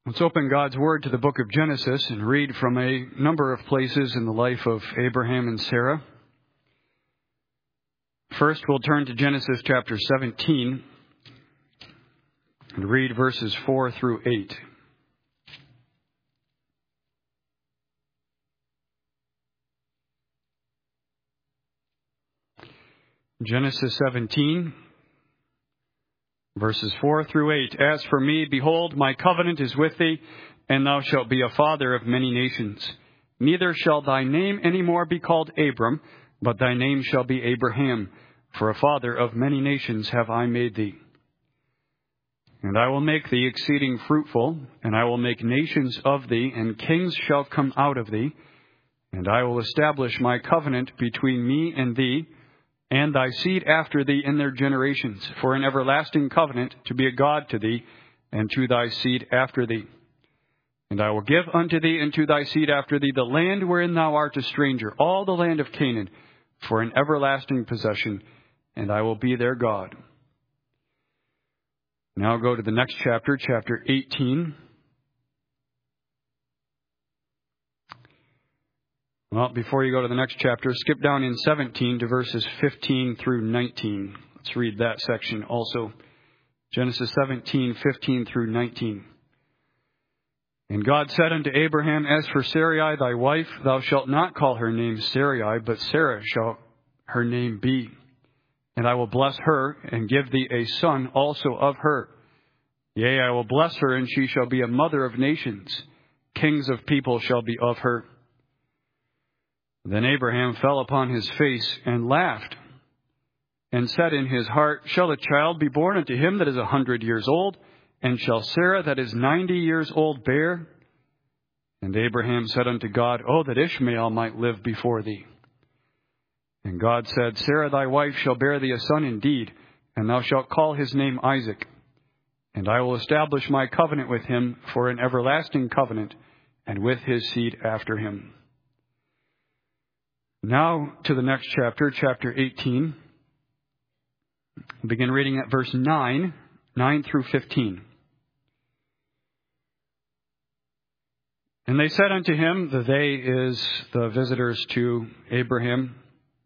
Let's open God's Word to the book of Genesis and read from a number of places in the life of Abraham and Sarah. First, we'll turn to Genesis chapter 17 and read verses 4 through 8. Genesis 17, verses 4 through 8. As for me, behold, my covenant is with thee, and thou shalt be a father of many nations. Neither shall thy name any more be called Abram, but thy name shall be Abraham, for a father of many nations have I made thee. And I will make thee exceeding fruitful, and I will make nations of thee, and kings shall come out of thee. And I will establish my covenant between me and thee, and thy seed after thee in their generations, for an everlasting covenant to be a God to thee, and to thy seed after thee. And I will give unto thee and to thy seed after thee the land wherein thou art a stranger, all the land of Canaan, for an everlasting possession, and I will be their God. Now go to the next chapter, chapter 18. Well, before you go to the next chapter, skip down in 17 to verses 15 through 19. Let's read that section also. Genesis 17, 15 through 19. And God said unto Abraham, As for Sarai thy wife, thou shalt not call her name Sarai, but Sarah shall her name be. And I will bless her, and give thee a son also of her. Yea, I will bless her, and she shall be a mother of nations. Kings of people shall be of her. Then Abraham fell upon his face and laughed, and said in his heart, Shall a child be born unto him that is 100 years old? And shall Sarah that is 90 years old bear? And Abraham said unto God, Oh, that Ishmael might live before thee. And God said, Sarah thy wife shall bear thee a son indeed, and thou shalt call his name Isaac. And I will establish my covenant with him for an everlasting covenant, and with his seed after him. Now to the next chapter, chapter 18. We'll begin reading at verse 9 through 15. And they said unto him, the they is the visitors to Abraham.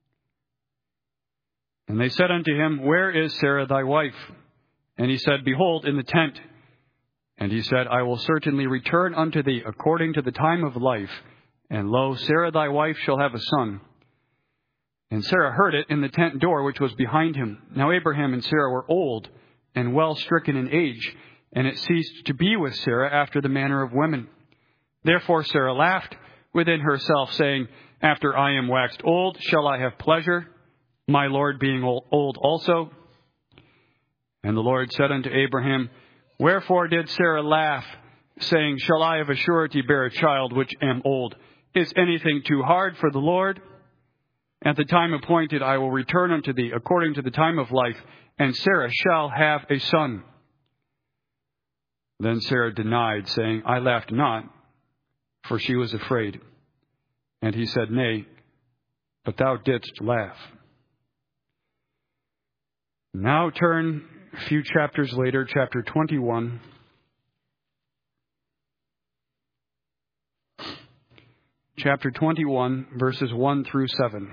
And they said unto him, Where is Sarah thy wife? And he said, Behold, in the tent. And he said, I will certainly return unto thee according to the time of life. And lo, Sarah thy wife shall have a son. And Sarah heard it in the tent door which was behind him. Now Abraham and Sarah were old, and well stricken in age, and it ceased to be with Sarah after the manner of women. Therefore Sarah laughed within herself, saying, After I am waxed old, shall I have pleasure, my Lord being old also? And the Lord said unto Abraham, Wherefore did Sarah laugh, saying, Shall I of a surety bear a child which am old? Is anything too hard for the Lord? At the time appointed I will return unto thee according to the time of life, and Sarah shall have a son. Then Sarah denied, saying, I laughed not, for she was afraid. And he said, Nay, but thou didst laugh. Now turn a few chapters later, chapter 21. Chapter 21, verses 1 through 7.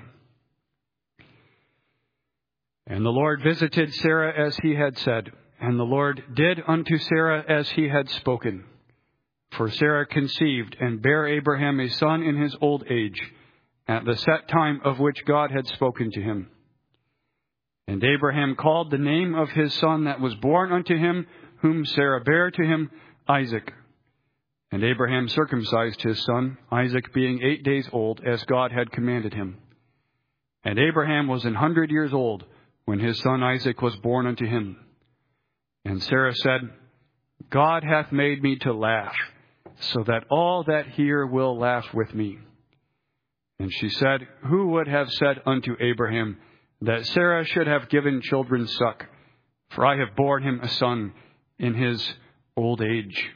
And the Lord visited Sarah as he had said, and the Lord did unto Sarah as he had spoken. For Sarah conceived and bare Abraham a son in his old age, at the set time of which God had spoken to him. And Abraham called the name of his son that was born unto him, whom Sarah bare to him, Isaac. And Abraham circumcised his son, Isaac being 8 days old, as God had commanded him. And Abraham was 100 years old, when his son Isaac was born unto him. And Sarah said, God hath made me to laugh, so that all that hear will laugh with me. And she said, Who would have said unto Abraham that Sarah should have given children suck? For I have borne him a son in his old age.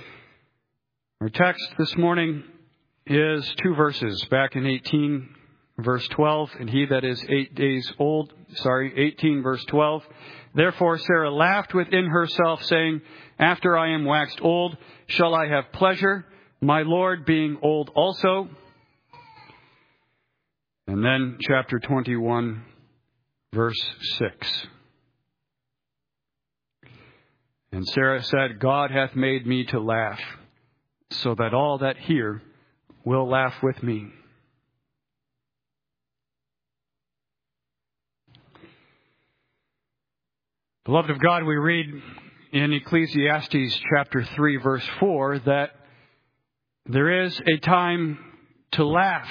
Our text this morning is 2 verses back in verse 12, and he that is 18, verse 12. Therefore Sarah laughed within herself, saying, after I am waxed old, shall I have pleasure, my Lord being old also? And then chapter 21, verse 6. And Sarah said, God hath made me to laugh, so that all that hear will laugh with me. Beloved of God, we read in Ecclesiastes chapter 3, verse 4, that there is a time to laugh.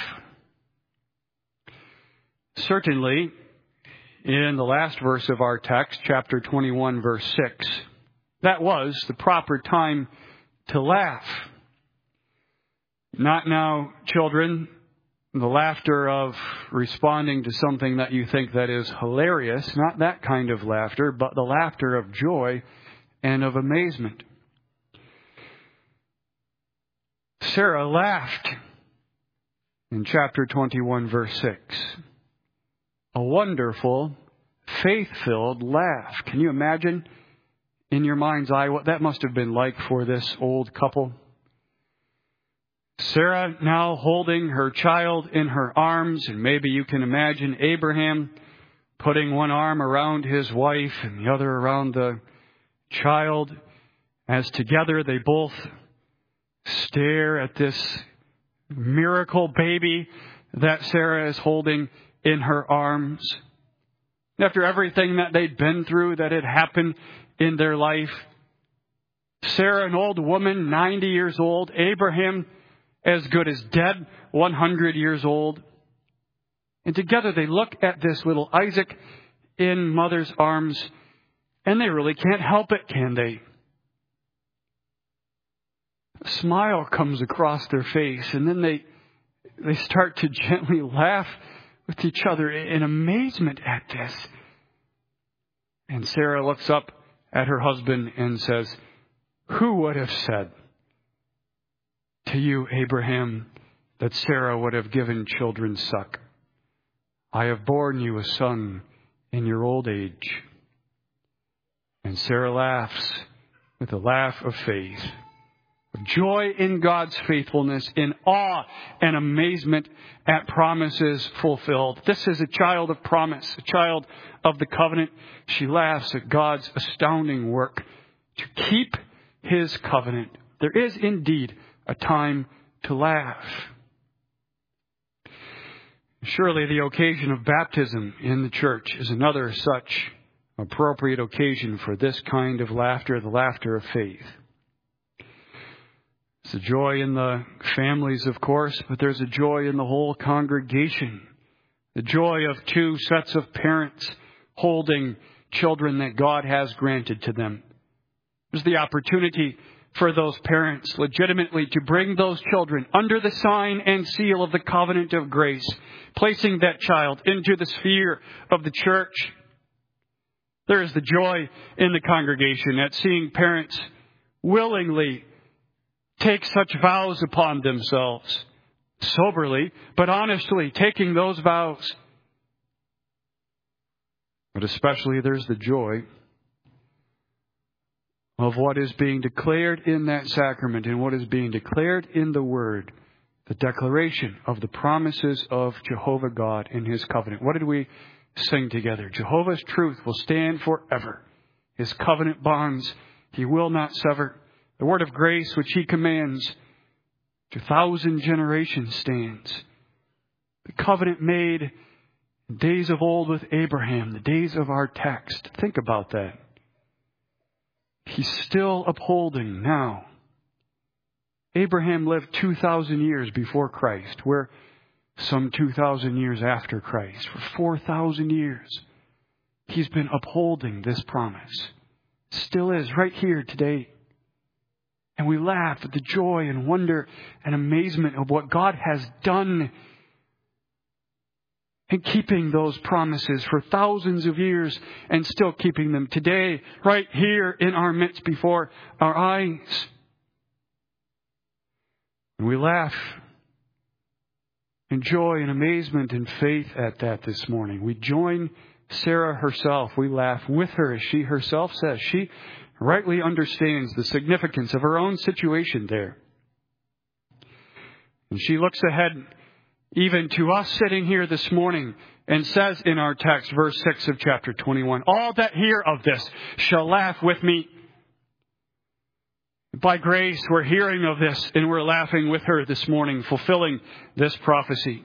Certainly, in the last verse of our text, chapter 21, verse 6, that was the proper time to laugh. Not now, children, the laughter of responding to something that you think that is hilarious, not that kind of laughter, but the laughter of joy and of amazement. Sarah laughed in chapter 21, verse 6. A wonderful, faith-filled laugh. Can you imagine in your mind's eye what that must have been like for this old couple? Sarah now holding her child in her arms, and maybe you can imagine Abraham putting one arm around his wife and the other around the child, as together they both stare at this miracle baby that Sarah is holding in her arms. After everything that they'd been through, that had happened in their life, Sarah, an old woman, 90 years old, Abraham, as good as dead, 100 years old. And together they look at this little Isaac in mother's arms, and they really can't help it, can they? A smile comes across their face, and then they start to gently laugh with each other in amazement at this. And Sarah looks up at her husband and says, who would have said to you, Abraham, that Sarah would have given children suck? I have borne you a son in your old age. And Sarah laughs with a laugh of faith, of joy in God's faithfulness, in awe and amazement at promises fulfilled. This is a child of promise, a child of the covenant. She laughs at God's astounding work to keep His covenant. There is indeed a time to laugh. Surely the occasion of baptism in the church is another such appropriate occasion for this kind of laughter, the laughter of faith. It's a joy in the families, of course, but there's a joy in the whole congregation. The joy of two sets of parents holding children that God has granted to them. There's the opportunity for those parents legitimately to bring those children under the sign and seal of the covenant of grace, placing that child into the sphere of the church. There is the joy in the congregation at seeing parents willingly take such vows upon themselves, soberly, but honestly taking those vows. But especially there's the joy of what is being declared in that sacrament and what is being declared in the Word, the declaration of the promises of Jehovah God in His covenant. What did we sing together? Jehovah's truth will stand forever. His covenant bonds He will not sever. The word of grace which He commands to 1,000 generations stands. The covenant made in days of old with Abraham, the days of our text. Think about that. He's still upholding now. Abraham lived 2,000 years before Christ. We're some 2,000 years after Christ. For 4,000 years, He's been upholding this promise. Still is right here today. And we laugh at the joy and wonder and amazement of what God has done in keeping those promises for thousands of years and still keeping them today, right here in our midst before our eyes. And we laugh and joy and amazement and faith at that this morning. We join Sarah herself. We laugh with her, as she herself says. She rightly understands the significance of her own situation there. And she looks ahead even to us sitting here this morning and says in our text, verse 6 of chapter 21, all that hear of this shall laugh with me. By grace, we're hearing of this and we're laughing with her this morning, fulfilling this prophecy.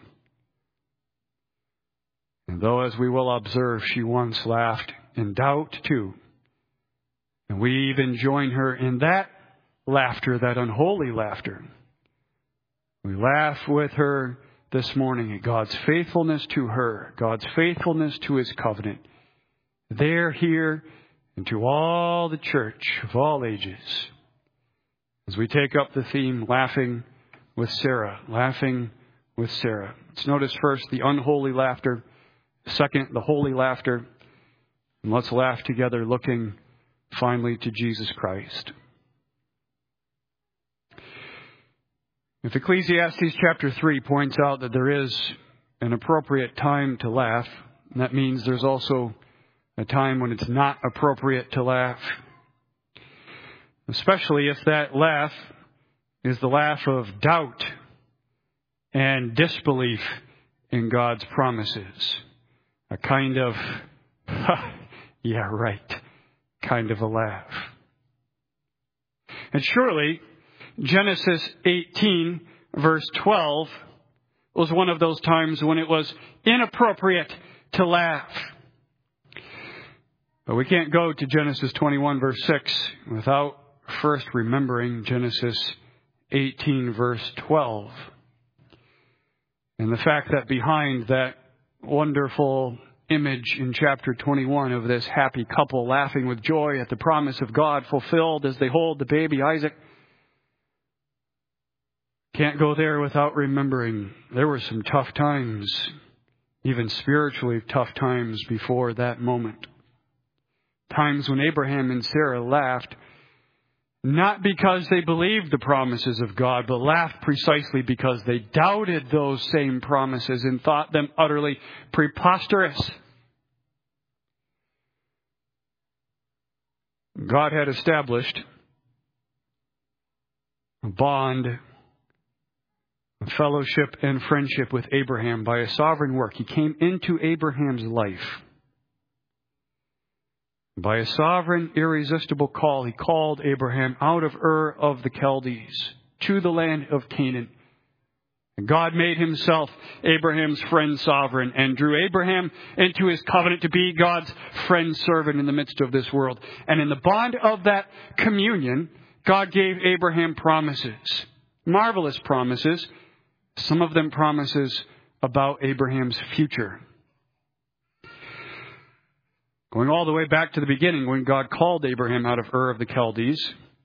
And though, as we will observe, she once laughed in doubt too, and we even join her in that laughter, that unholy laughter. We laugh with her this morning at God's faithfulness to her, God's faithfulness to His covenant, there, here, and to all the church of all ages. As we take up the theme, laughing with Sarah, laughing with Sarah. Let's notice first the unholy laughter, second, the holy laughter, and let's laugh together, looking finally to Jesus Christ. If Ecclesiastes chapter 3 points out that there is an appropriate time to laugh, that means there's also a time when it's not appropriate to laugh. Especially if that laugh is the laugh of doubt and disbelief in God's promises. A kind of, yeah, right, kind of a laugh. And surely, Genesis 18, verse 12, was one of those times when it was inappropriate to laugh. But we can't go to Genesis 21, verse 6, without first remembering Genesis 18, verse 12. And the fact that behind that wonderful image in chapter 21 of this happy couple laughing with joy at the promise of God fulfilled as they hold the baby Isaac, can't go there without remembering there were some tough times, even spiritually tough times before that moment. Times when Abraham and Sarah laughed, not because they believed the promises of God, but laughed precisely because they doubted those same promises and thought them utterly preposterous. God had established a bond, a fellowship and friendship with Abraham by a sovereign work. He came into Abraham's life. By a sovereign, irresistible call, He called Abraham out of Ur of the Chaldees to the land of Canaan. God made Himself Abraham's friend sovereign and drew Abraham into His covenant to be God's friend servant in the midst of this world. And in the bond of that communion, God gave Abraham promises, marvelous promises, some of them promises about Abraham's future. Going all the way back to the beginning, when God called Abraham out of Ur of the Chaldees,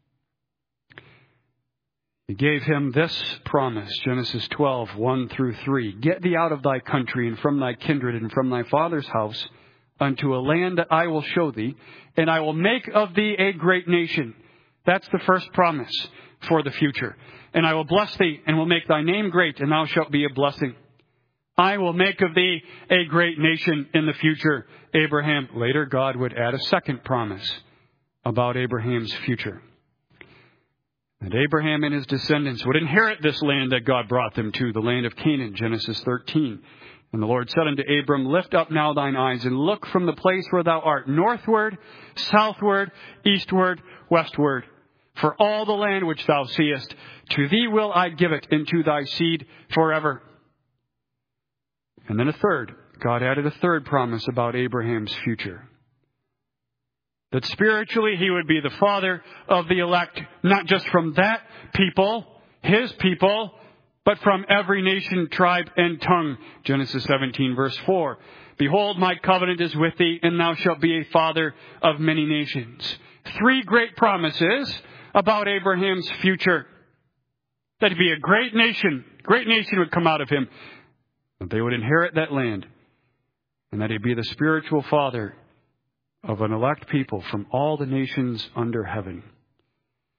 He gave him this promise, Genesis 12, 1 through 3. Get thee out of thy country and from thy kindred and from thy father's house unto a land that I will show thee, and I will make of thee a great nation. That's the first promise for the future. And I will bless thee and will make thy name great, and thou shalt be a blessing. I will make of thee a great nation in the future, Abraham. Later, God would add a second promise about Abraham's future. And Abraham and his descendants would inherit this land that God brought them to, the land of Canaan, Genesis 13. And the Lord said unto Abram, lift up now thine eyes and look from the place where thou art, northward, southward, eastward, westward. For all the land which thou seest, to thee will I give it, and to thy seed forever. And then God added a third promise about Abraham's future. That spiritually he would be the father of the elect, not just from that people, his people, but from every nation, tribe, and tongue. Genesis 17, verse 4. Behold, my covenant is with thee, and thou shalt be a father of many nations. Three great promises about Abraham's future. That he'd be a great nation would come out of him. That they would inherit that land. And that he'd be the spiritual father of an elect people from all the nations under heaven.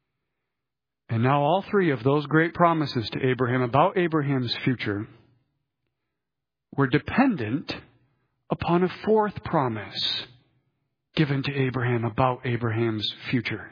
And now all three of those great promises to Abraham about Abraham's future were dependent upon a fourth promise given to Abraham about Abraham's future.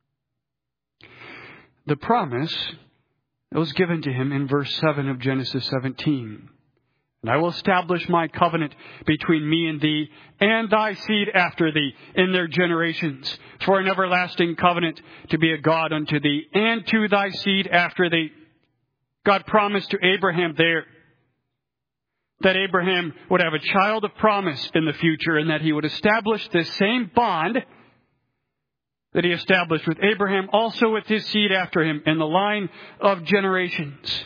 The promise that was given to him in verse 7 of Genesis 17. And I will establish my covenant between me and thee and thy seed after thee in their generations for an everlasting covenant to be a God unto thee and to thy seed after thee. God promised to Abraham there that Abraham would have a child of promise in the future and that he would establish this same bond that he established with Abraham, also with his seed after him in the line of generations.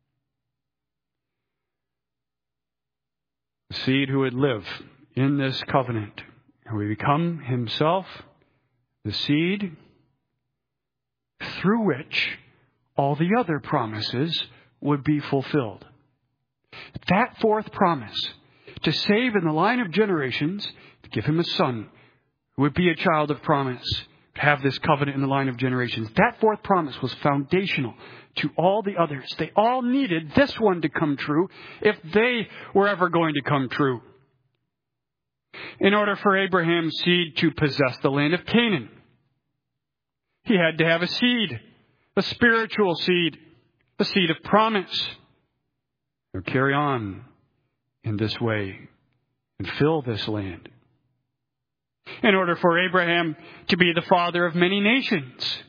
The seed who would live in this covenant, who would become himself the seed through which all the other promises would be fulfilled. That fourth promise, to save in the line of generations, to give him a son who would be a child of promise, to have this covenant in the line of generations. That fourth promise was foundational to all the others. They all needed this one to come true if they were ever going to come true. In order for Abraham's seed to possess the land of Canaan, he had to have a seed, a spiritual seed, a seed of promise. Or carry on in this way and fill this land. In order for Abraham to be the father of many nations,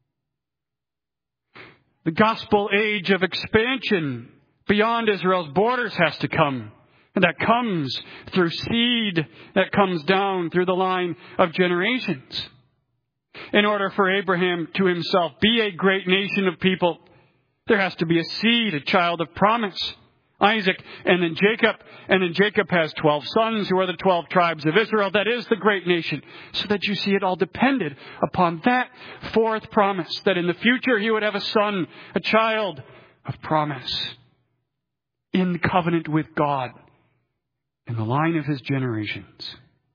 the gospel age of expansion beyond Israel's borders has to come. And that comes through seed that comes down through the line of generations. In order for Abraham to himself be a great nation of people, there has to be a seed, a child of promise. Isaac, and then Jacob. And then Jacob has 12 sons who are the 12 tribes of Israel. That is the great nation. So that you see it all depended upon that fourth promise, that in the future he would have a son, a child of promise, in covenant with God, in the line of his generations.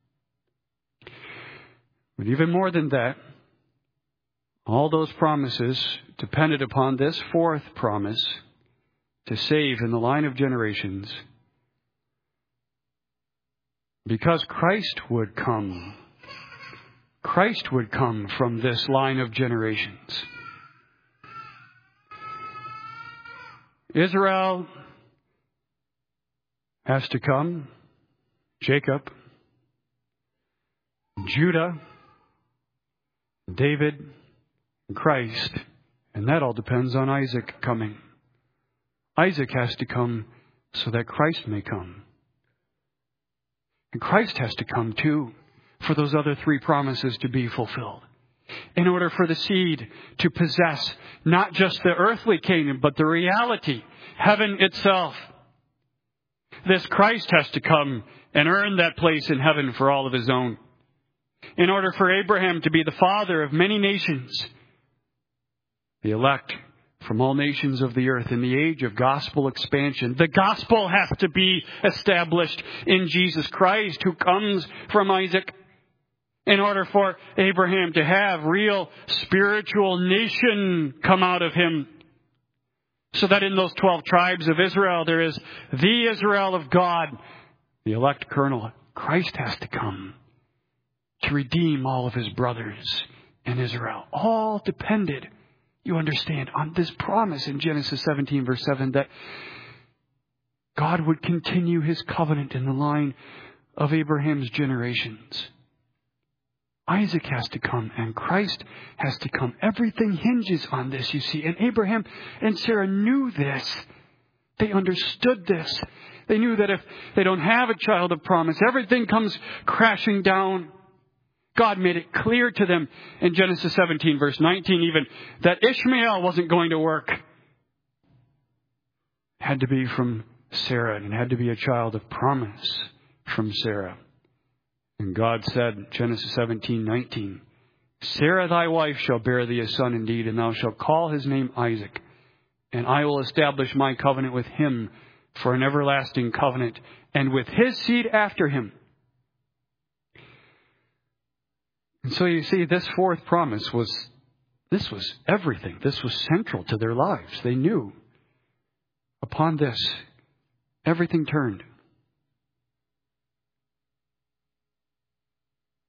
But even more than that, all those promises depended upon this fourth promise, to save in the line of generations, because Christ would come. Christ would come from this line of generations. Israel has to come, Jacob, Judah, David, and Christ, and that all depends on Isaac coming. Isaac has to come so that Christ may come. And Christ has to come too for those other three promises to be fulfilled. In order for the seed to possess not just the earthly kingdom, but the reality, heaven itself. This Christ has to come and earn that place in heaven for all of his own. In order for Abraham to be the father of many nations, the elect from all nations of the earth in the age of gospel expansion. The gospel has to be established in Jesus Christ, who comes from Isaac. In order for Abraham to have real spiritual nation come out of him. So that in those 12 tribes of Israel, there is the Israel of God, the elect kernel. Christ has to come to redeem all of his brothers in Israel. All depended, you understand, on this promise in Genesis 17 verse 7 that God would continue his covenant in the line of Abraham's generations. Isaac has to come and Christ has to come. Everything hinges on this, you see. And Abraham and Sarah knew this. They understood this. They knew that if they don't have a child of promise, everything comes crashing down. God made it clear to them in Genesis 17, verse 19 even, that Ishmael wasn't going to work. It had to be from Sarah, and it had to be a child of promise from Sarah. And God said, Genesis 17:19, Sarah thy wife shall bear thee a son indeed, and thou shalt call his name Isaac. And I will establish my covenant with him for an everlasting covenant, and with his seed after him. And so you see, this fourth promise was everything. This was central to their lives. They knew upon this, everything turned.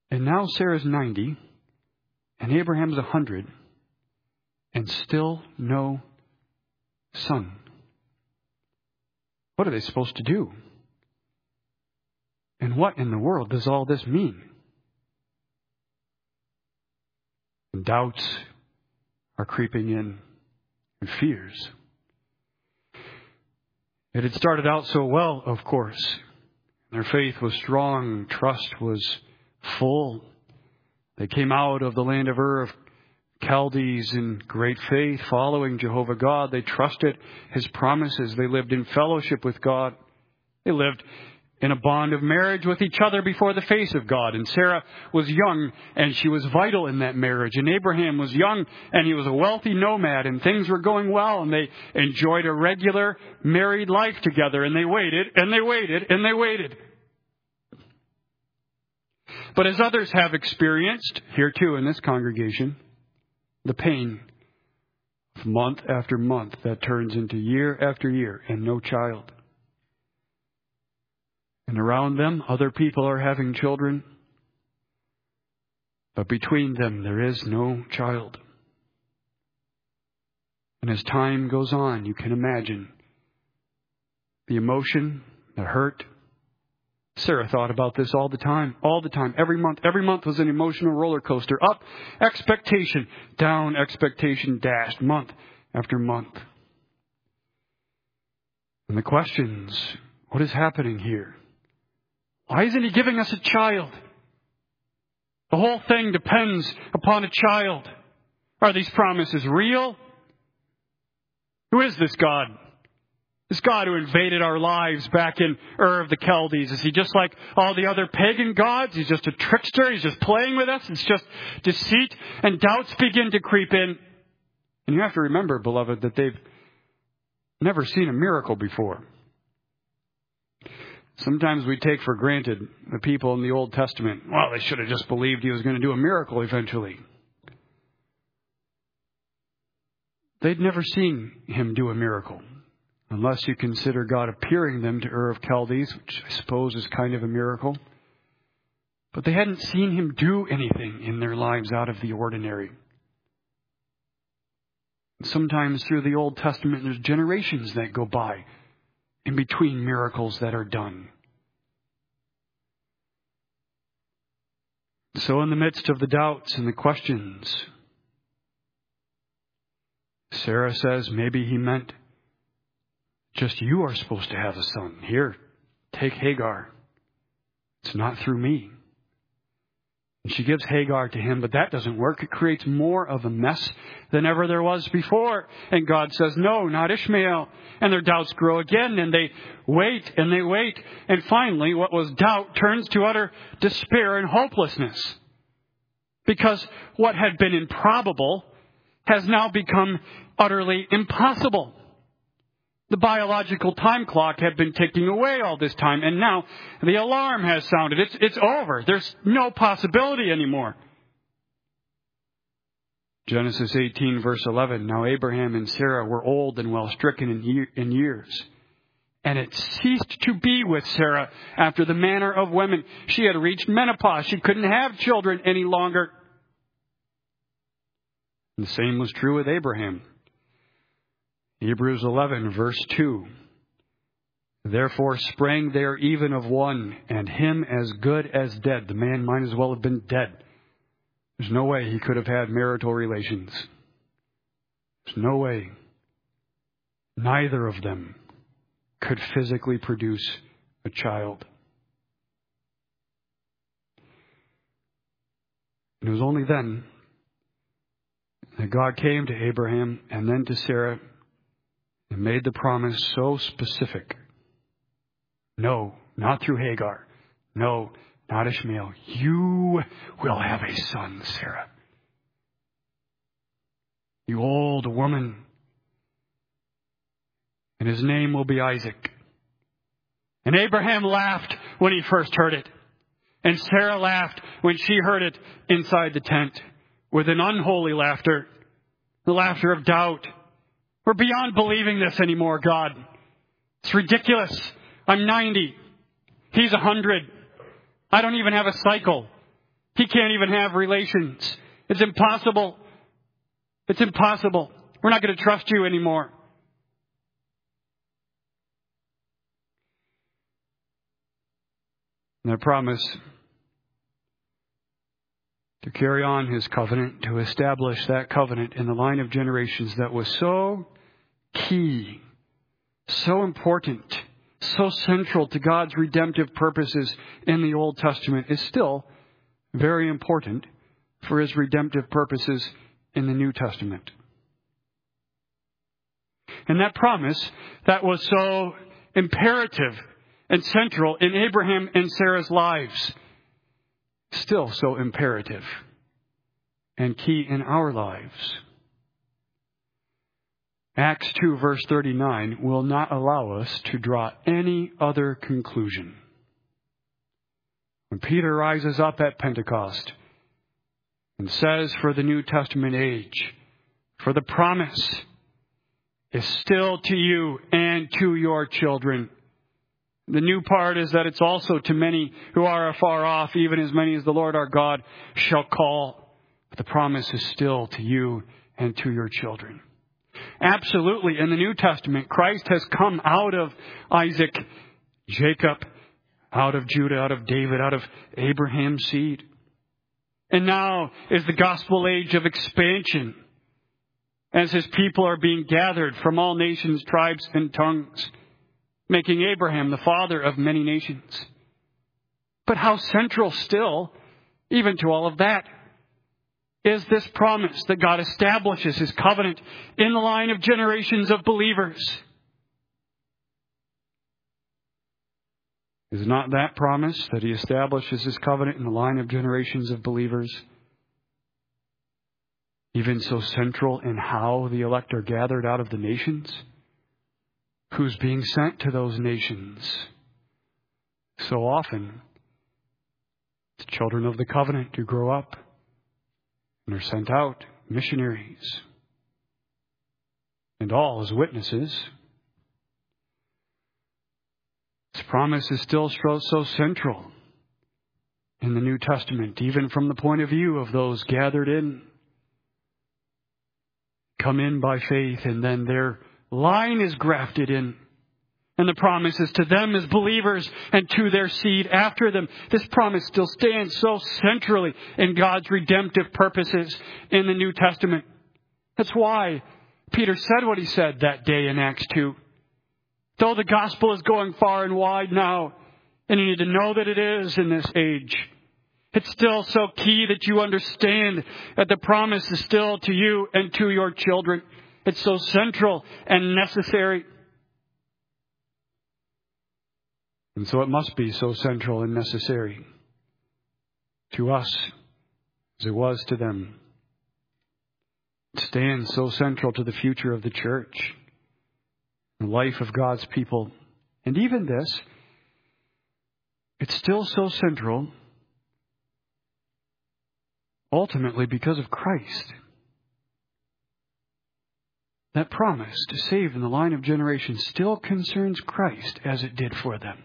And now Sarah's 90, and Abraham's 100, and still no son. What are they supposed to do? And what in the world does all this mean? And doubts are creeping in, and fears. It had started out so well, of course. Their faith was strong, trust was full. They came out of the land of Ur of Chaldees in great faith, following Jehovah God. They trusted His promises. They lived in fellowship with God. They lived in a bond of marriage with each other before the face of God. And Sarah was young, and she was vital in that marriage. And Abraham was young, and he was a wealthy nomad, and things were going well, and they enjoyed a regular married life together. And they waited, and they waited, and they waited. But as others have experienced, here too in this congregation, the pain of month after month that turns into year after year and no child. And around them, other people are having children. But between them, there is no child. And as time goes on, you can imagine the emotion, the hurt. Sarah thought about this all the time, every month. Every month was an emotional roller coaster. Up, expectation, down, expectation, dashed, month after month. And the questions, what is happening here? Why isn't He giving us a child? The whole thing depends upon a child. Are these promises real? Who is this God? This God who invaded our lives back in Ur of the Chaldees. Is He just like all the other pagan gods? He's just a trickster. He's just playing with us. It's just deceit, and doubts begin to creep in. And you have to remember, beloved, that they've never seen a miracle before. Sometimes we take for granted the people in the Old Testament. Well, they should have just believed He was going to do a miracle eventually. They'd never seen Him do a miracle. Unless you consider God appearing them to Ur of Chaldees, which I suppose is kind of a miracle. But they hadn't seen Him do anything in their lives out of the ordinary. Sometimes through the Old Testament, there's generations that go by in between miracles that are done. So in the midst of the doubts and the questions, Sarah says maybe He meant just you are supposed to have a son. Here, take Hagar. It's not through me. And she gives Hagar to him, but that doesn't work. It creates more of a mess than ever there was before. And God says, no, not Ishmael. And their doubts grow again, and they wait, and they wait. And finally, what was doubt turns to utter despair and hopelessness. Because what had been improbable has now become utterly impossible. The biological time clock had been ticking away all this time, and now the alarm has sounded. It's over. There's no possibility anymore. Genesis 18, verse 11. Now Abraham and Sarah were old and well stricken in years. And it ceased to be with Sarah after the manner of women. She had reached menopause. She couldn't have children any longer. And the same was true with Abraham. Hebrews 11, verse 2. Therefore sprang there even of one, and him as good as dead. The man might as well have been dead. There's no way he could have had marital relations. There's no way. Neither of them could physically produce a child. And it was only then that God came to Abraham and then to Sarah and made the promise so specific. No, not through Hagar. No, not Ishmael. You will have a son, Sarah. You old woman. And his name will be Isaac. And Abraham laughed when he first heard it. And Sarah laughed when she heard it inside the tent with an unholy laughter, the laughter of doubt. We're beyond believing this anymore, God. It's ridiculous. I'm 90. He's 100. I don't even have a cycle. He can't even have relations. It's impossible. It's impossible. We're not going to trust you anymore. And that promise to carry on His covenant, to establish that covenant in the line of generations that was so key, so important, so central to God's redemptive purposes in the Old Testament, is still very important for His redemptive purposes in the New Testament. And that promise that was so imperative and central in Abraham and Sarah's lives, still so imperative and key in our lives. Acts 2 verse 39 will not allow us to draw any other conclusion. When Peter rises up at Pentecost and says for the New Testament age, for the promise is still to you and to your children. The new part is that it's also to many who are afar off, even as many as the Lord our God shall call. But the promise is still to you and to your children. Absolutely, in the New Testament, Christ has come out of Isaac, Jacob, out of Judah, out of David, out of Abraham's seed. And now is the gospel age of expansion, as His people are being gathered from all nations, tribes, and tongues, making Abraham the father of many nations. But how central still, even to all of that, is this promise that God establishes His covenant in the line of generations of believers. Is not that promise that He establishes His covenant in the line of generations of believers even so central in how the elect are gathered out of the nations? Who's being sent to those nations? So often, the children of the covenant who grow up and are sent out, missionaries, and all as witnesses. This promise is still so central in the New Testament, even from the point of view of those gathered in, come in by faith, and then their line is grafted in. And the promise is to them as believers and to their seed after them. This promise still stands so centrally in God's redemptive purposes in the New Testament. That's why Peter said what he said that day in Acts 2. Though the gospel is going far and wide now, and you need to know that it is in this age, it's still so key that you understand that the promise is still to you and to your children. It's so central and necessary. And so it must be so central and necessary to us as it was to them. It stands so central to the future of the church, the life of God's people. And even this, it's still so central ultimately because of Christ. That promise to save in the line of generations still concerns Christ as it did for them.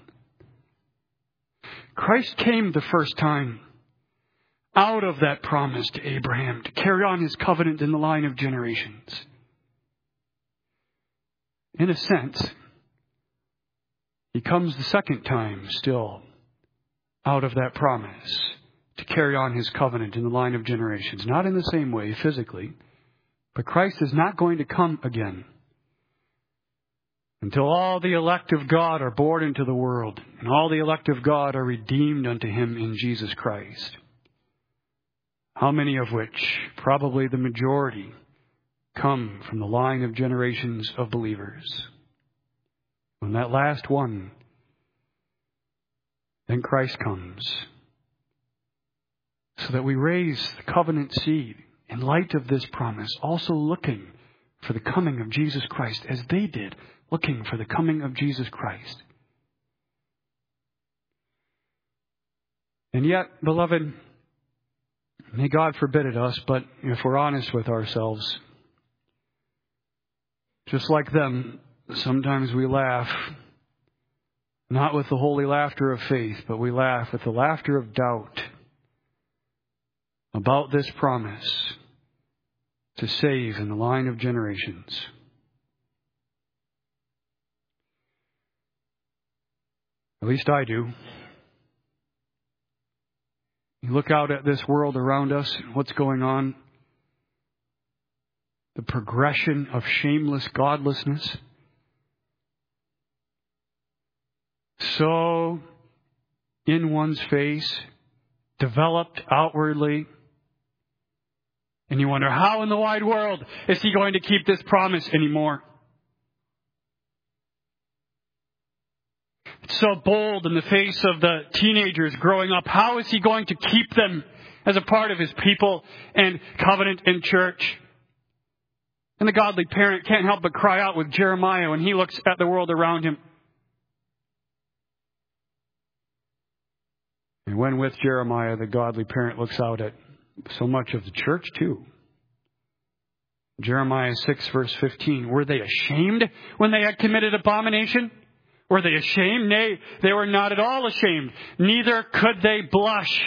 Christ came the first time out of that promise to Abraham to carry on His covenant in the line of generations. In a sense, He comes the second time still out of that promise to carry on His covenant in the line of generations. Not in the same way physically, but Christ is not going to come again until all the elect of God are born into the world and all the elect of God are redeemed unto Him in Jesus Christ. How many of which, probably the majority, come from the line of generations of believers. When that last one, then Christ comes, so that we raise the covenant seed in light of this promise, also looking for the coming of Jesus Christ, as they did, looking for the coming of Jesus Christ. And yet, beloved, may God forbid it us, but if we're honest with ourselves, just like them, sometimes we laugh, not with the holy laughter of faith, but we laugh with the laughter of doubt about this promise to save in the line of generations. At least I do. You look out at this world around us, what's going on, the progression of shameless godlessness. So in one's face, developed outwardly. And you wonder, how in the wide world is he going to keep this promise anymore? It's so bold in the face of the teenagers growing up. How is he going to keep them as a part of his people and covenant and church? And the godly parent can't help but cry out with Jeremiah when he looks at the world around him. And when with Jeremiah, the godly parent looks out at so much of the church too. Jeremiah 6 verse 15. Were they ashamed when they had committed abomination? Were they ashamed? Nay, they were not at all ashamed. Neither could they blush.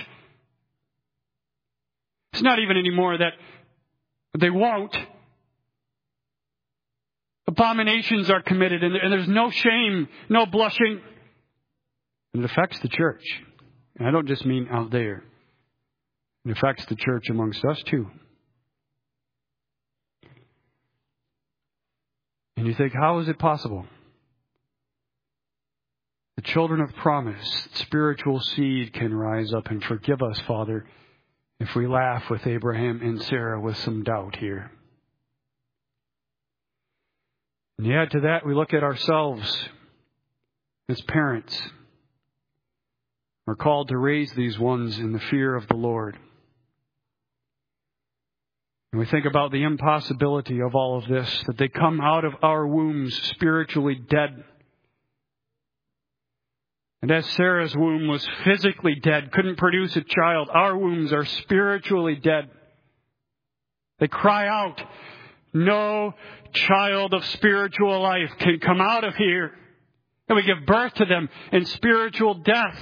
It's not even anymore that they won't. Abominations are committed and there's no shame, no blushing. And it affects the church. And I don't just mean out there. It affects the church amongst us too. And you think, how is it possible? The children of promise, spiritual seed can rise up and forgive us, Father, if we laugh with Abraham and Sarah with some doubt here. And yet to that we look at ourselves as parents. We're called to raise these ones in the fear of the Lord. And we think about the impossibility of all of this, that they come out of our wombs spiritually dead. And as Sarah's womb was physically dead, couldn't produce a child, our wombs are spiritually dead. They cry out, no child of spiritual life can come out of here. And we give birth to them in spiritual death.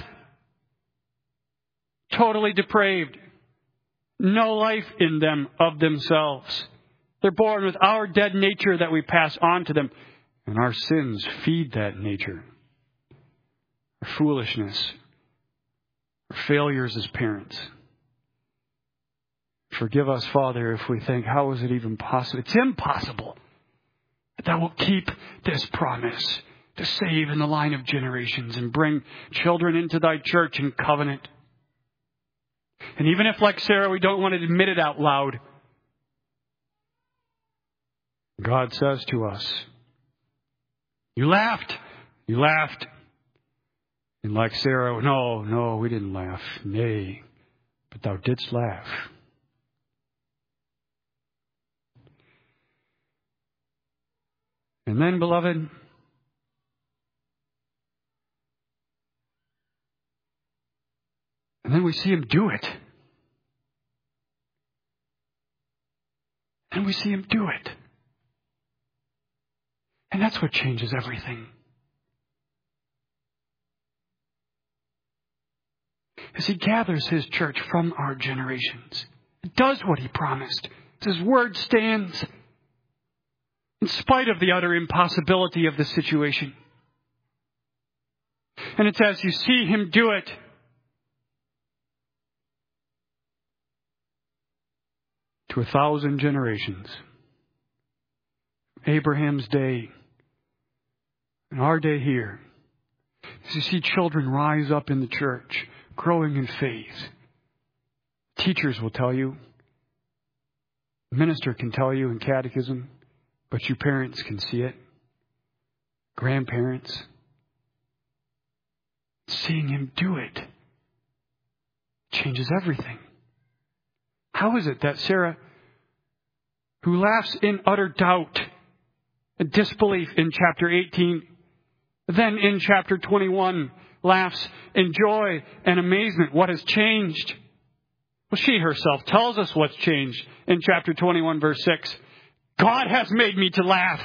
Totally depraved. No life in them of themselves. They're born with our dead nature that we pass on to them. And our sins feed that nature. Our foolishness. Our failures as parents. Forgive us, Father, if we think, how is it even possible? It's impossible that thou wilt keep this promise to save in the line of generations and bring children into thy church in covenant. And even if, like Sarah, we don't want to admit it out loud, God says to us, you laughed. You laughed. And like Sarah, no, we didn't laugh. Nay, but thou didst laugh. And then, beloved, and then we see him do it. And we see him do it. And that's what changes everything. As he gathers his church from our generations. It does what he promised. His word stands. In spite of the utter impossibility of the situation. And it's as you see him do it, to 1,000 generations. Abraham's day and our day here. As you see children rise up in the church, growing in faith. Teachers will tell you. Minister can tell you in catechism. But you parents can see it. Grandparents. Seeing him do it changes everything. How is it that Sarah, who laughs in utter doubt and disbelief in chapter 18, then in chapter 21 laughs in joy and amazement? What has changed? Well, she herself tells us what's changed in chapter 21, verse 6. God has made me to laugh.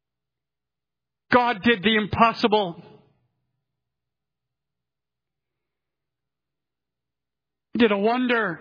God did the impossible. He did a wonder.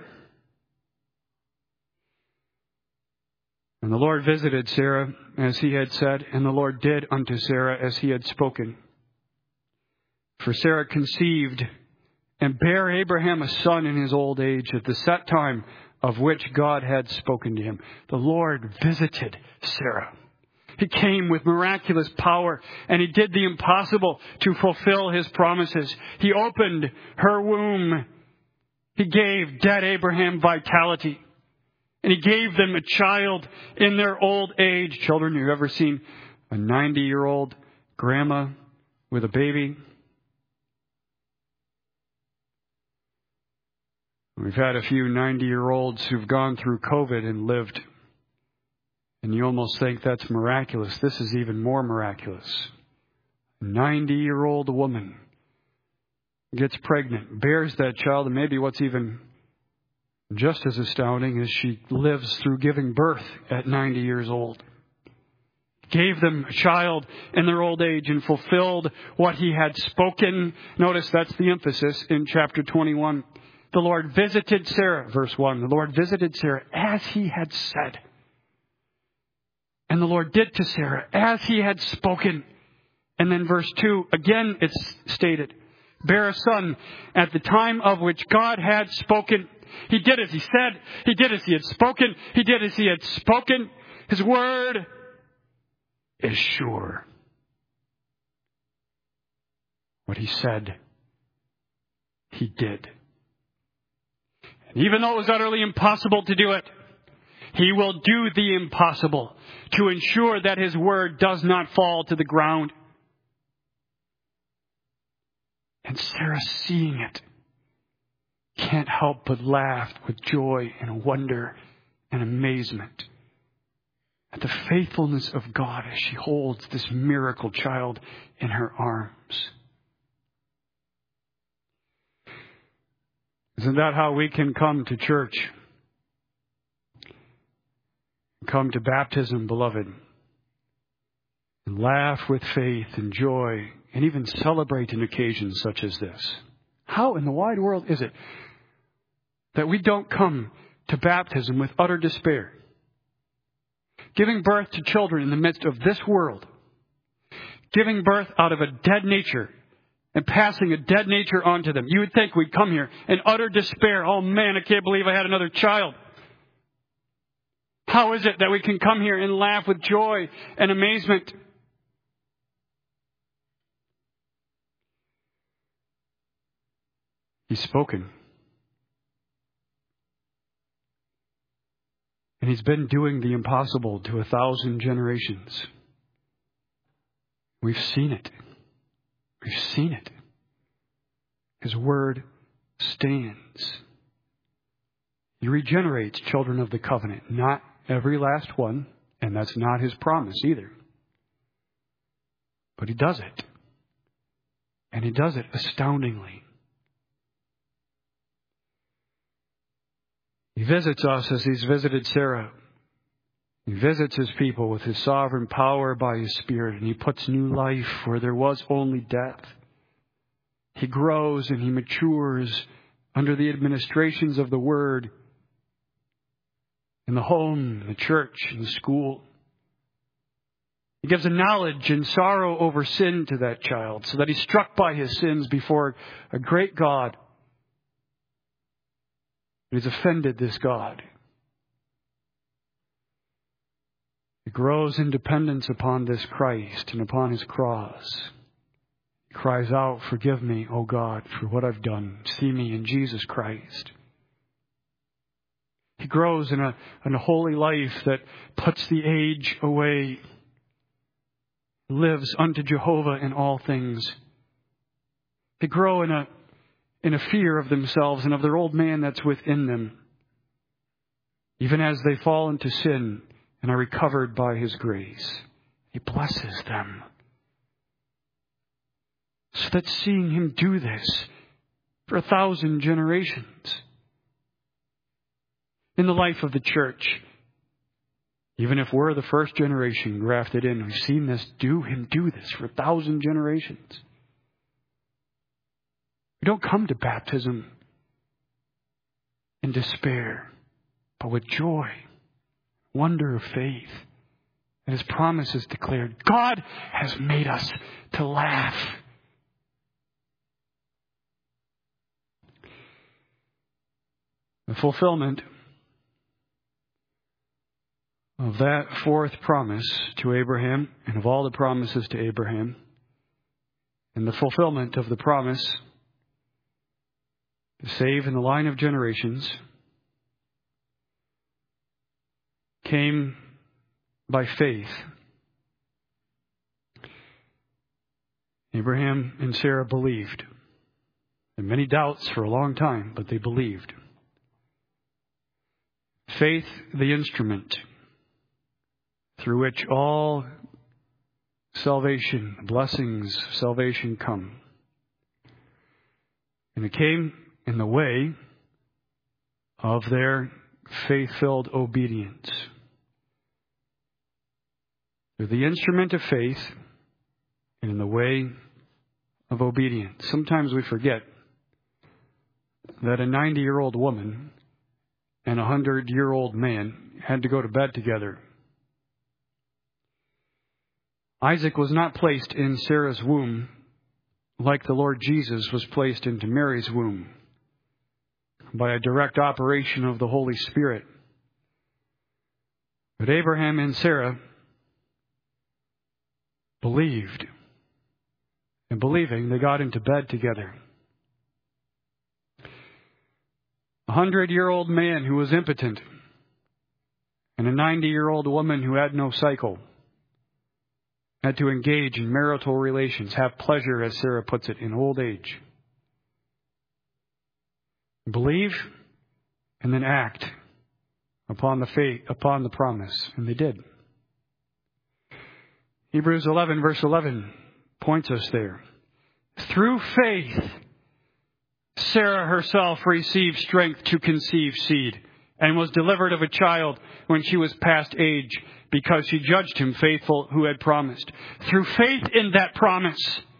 And the Lord visited Sarah as he had said, and the Lord did unto Sarah as he had spoken. For Sarah conceived and bare Abraham a son in his old age at the set time of which God had spoken to him. The Lord visited Sarah. He came with miraculous power, and he did the impossible to fulfill his promises. He opened her womb. He gave dead Abraham vitality. And he gave them a child in their old age. Children, have you ever seen a 90-year-old grandma with a baby? We've had a few 90-year-olds who've gone through COVID and lived. And you almost think that's miraculous. This is even more miraculous. A 90-year-old woman gets pregnant, bears that child, and maybe what's even just as astounding is she lives through giving birth at 90 years old. Gave them a child in their old age and fulfilled what he had spoken. Notice that's the emphasis in chapter 21. The Lord visited Sarah, verse 1. The Lord visited Sarah as he had said. And the Lord did to Sarah as he had spoken. And then verse 2, again it's stated, bear a son at the time of which God had spoken. He did as he said. He did as he had spoken. He did as he had spoken. His word is sure. What he said, he did. And even though it was utterly impossible to do it, he will do the impossible to ensure that his word does not fall to the ground. And Sarah, seeing it, can't help but laugh with joy and wonder and amazement at the faithfulness of God as she holds this miracle child in her arms. Isn't that how we can come to church? Come to baptism, beloved, and laugh with faith and joy and even celebrate an occasion such as this. How in the wide world is it that we don't come to baptism with utter despair? Giving birth to children in the midst of this world. Giving birth out of a dead nature and passing a dead nature onto them. You would think we'd come here in utter despair. Oh man, I can't believe I had another child. How is it that we can come here and laugh with joy and amazement? He's spoken. And he's been doing the impossible to 1,000 generations. We've seen it. We've seen it. His word stands. He regenerates children of the covenant. Not every last one, and that's not his promise either. But he does it. And he does it astoundingly. He visits us as he's visited Sarah. He visits his people with his sovereign power by his Spirit, and he puts new life where there was only death. He grows and he matures under the administrations of the Word in the home, in the church, in the school. He gives a knowledge and sorrow over sin to that child so that he's struck by his sins before a great God. He's offended this God. He grows in dependence upon this Christ and upon his cross. He cries out, forgive me, O God, for what I've done. See me in Jesus Christ. He grows in a holy life that puts the age away. Lives unto Jehovah in all things. They grow in a fear of themselves and of their old man that's within them, even as they fall into sin and are recovered by his grace. He blesses them. So that seeing him do this for 1,000 generations in the life of the church, even if we're the first generation grafted in, we've seen him do this for 1,000 generations. We don't come to baptism and despair, but with joy, wonder of faith. And His promise is declared. God has made us to laugh. The fulfillment of that fourth promise to Abraham, and of all the promises to Abraham, and the fulfillment of the promise to save in the line of generations, came by faith. Abraham and Sarah believed. And many doubts for a long time, but they believed. Faith, the instrument through which all salvation, blessings, salvation come. And it came in the way of their faith-filled obedience. Through the instrument of faith and in the way of obedience. Sometimes we forget that a 90-year-old woman and a 100-year-old man had to go to bed together. Isaac was not placed in Sarah's womb like the Lord Jesus was placed into Mary's womb by a direct operation of the Holy Spirit. But Abraham and Sarah believed. And believing, they got into bed together. A 100-year-old man who was impotent and a 90-year-old woman who had no cycle had to engage in marital relations, have pleasure, as Sarah puts it, in old age. Believe and then act upon the faith, upon the promise. And they did. Hebrews 11, verse 11 points us there. Through faith, Sarah herself received strength to conceive seed and was delivered of a child when she was past age, because she judged him faithful who had promised. Through faith in that promise,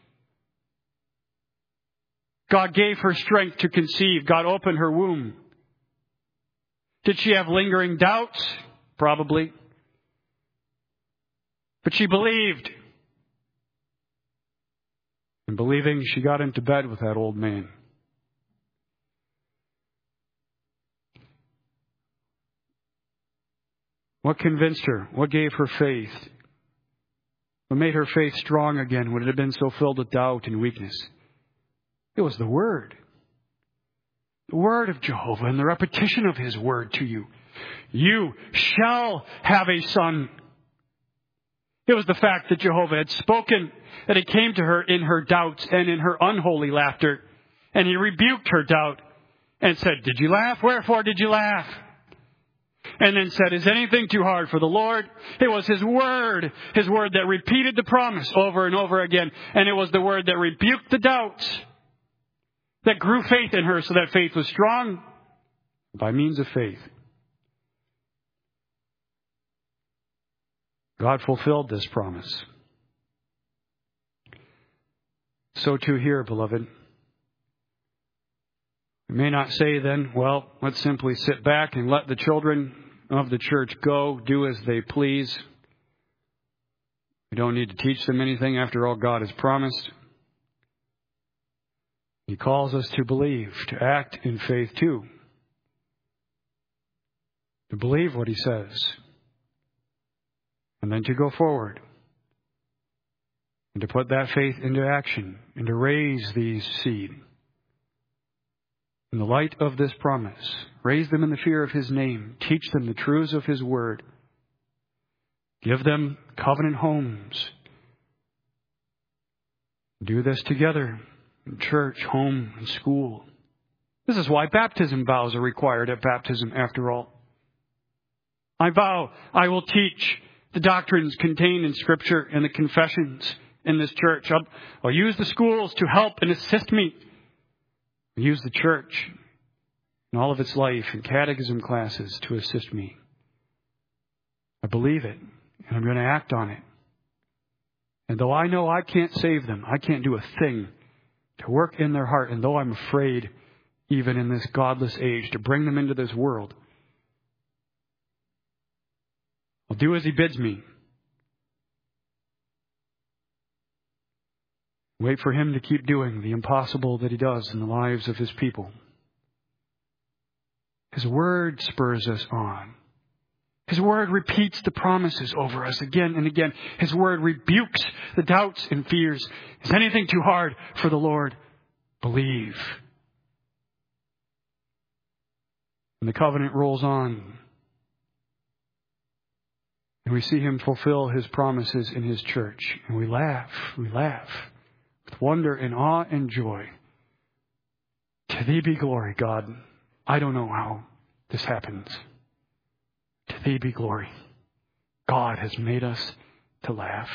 God gave her strength to conceive. God opened her womb. Did she have lingering doubts? Probably. But she believed. And believing, she got into bed with that old man. What convinced her? What gave her faith? What made her faith strong again when it had been so filled with doubt and weakness? It was the Word. The Word of Jehovah and the repetition of His Word to you. You shall have a son. It was the fact that Jehovah had spoken, that it came to her in her doubts and in her unholy laughter. And He rebuked her doubt and said, "Did you laugh? Wherefore did you laugh?" And then said, "Is anything too hard for the Lord?" It was His Word that repeated the promise over and over again. And it was the Word that rebuked the doubts, that grew faith in her so that faith was strong by means of faith. God fulfilled this promise. So too here, beloved. We may not say then, well, let's simply sit back and let the children of the church go, do as they please. We don't need to teach them anything. After all, God has promised. He calls us to believe, to act in faith too. To believe what He says. And then to go forward. And to put that faith into action. And to raise these seed. In the light of this promise. Raise them in the fear of His name. Teach them the truths of His Word. Give them covenant homes. Do this together. In church, home, and school. This is why baptism vows are required at baptism, after all. I vow I will teach the doctrines contained in Scripture and the confessions in this church. I'll use the schools to help and assist me. I'll use the church and all of its life and catechism classes to assist me. I believe it, and I'm going to act on it. And though I know I can't save them, I can't do a thing to work in their heart, and though I'm afraid even in this godless age, to bring them into this world. I'll do as He bids me. Wait for Him to keep doing the impossible that He does in the lives of His people. His Word spurs us on. His Word repeats the promises over us again and again. His Word rebukes the doubts and fears. Is anything too hard for the Lord? Believe. And the covenant rolls on. And we see Him fulfill His promises in His church. And we laugh with wonder and awe and joy. To Thee be glory, God. I don't know how this happens. To Thee be glory. God has made us to laugh.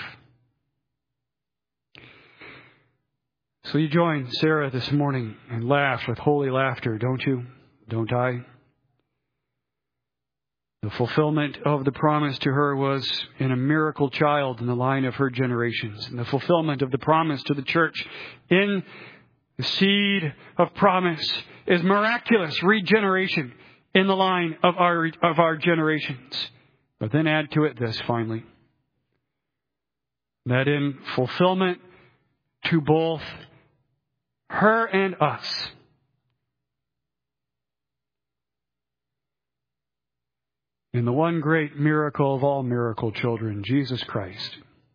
So you join Sarah this morning and laugh with holy laughter, don't you? Don't I? The fulfillment of the promise to her was in a miracle child in the line of her generations. And the fulfillment of the promise to the church in the seed of promise is miraculous regeneration in the line of our generations. But then add to it this finally. That in fulfillment to both her and us, in the one great miracle of all miracle children, Jesus Christ,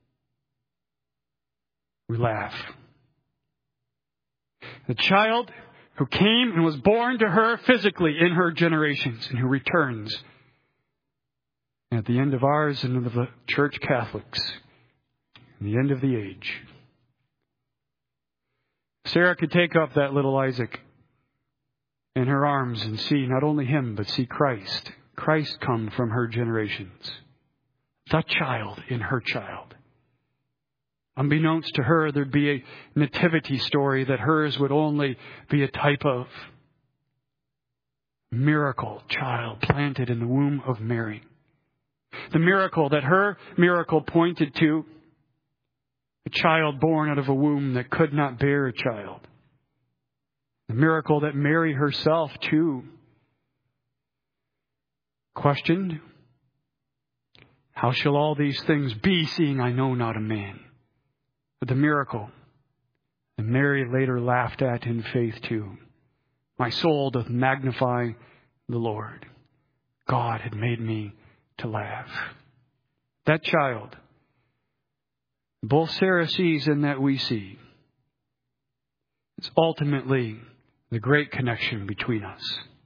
we laugh. The child who came and was born to her physically in her generations and who returns at the end of ours and of the Church Catholics, in the end of the age. Sarah could take up that little Isaac in her arms and see not only him, but see Christ. Christ come from her generations. The child in her child. Unbeknownst to her, there'd be a nativity story that hers would only be a type of miracle child planted in the womb of Mary. The miracle that her miracle pointed to, a child born out of a womb that could not bear a child. The miracle that Mary herself too questioned. How shall all these things be, seeing I know not a man? But the miracle that Mary later laughed at in faith too. My soul doth magnify the Lord. God had made me to laugh. That child, both Sarah sees and that we see, it's ultimately the great connection between us.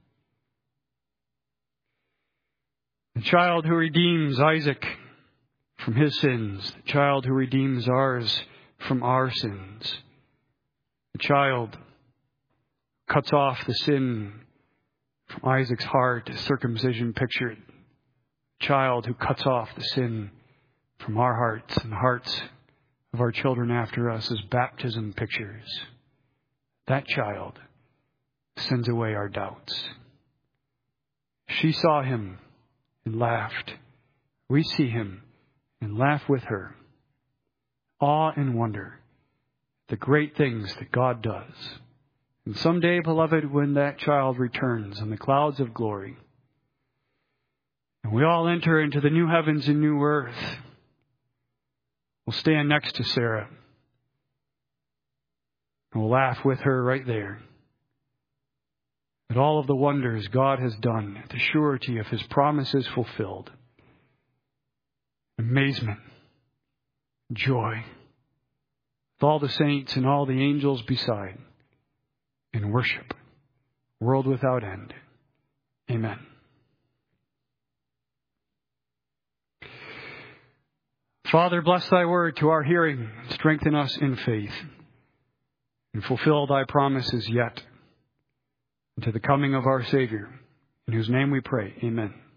The child who redeems Isaac from his sins. The child who redeems ours from our sins. The child cuts off the sin from Isaac's heart, as circumcision pictured. The child who cuts off the sin from our hearts and the hearts of our children after us, as baptism pictures. That child sends away our doubts. She saw him and laughed. We see him and laugh with her. Awe and wonder at the great things that God does. And someday, beloved, when that child returns on the clouds of glory, and we all enter into the new heavens and new earth, we'll stand next to Sarah. And we'll laugh with her right there at all of the wonders God has done, at the surety of His promises fulfilled. Amazement, joy, with all the saints and all the angels beside, in worship, world without end. Amen. Father, bless Thy word to our hearing, strengthen us in faith, and fulfill Thy promises yet, unto the coming of our Savior, in whose name we pray. Amen.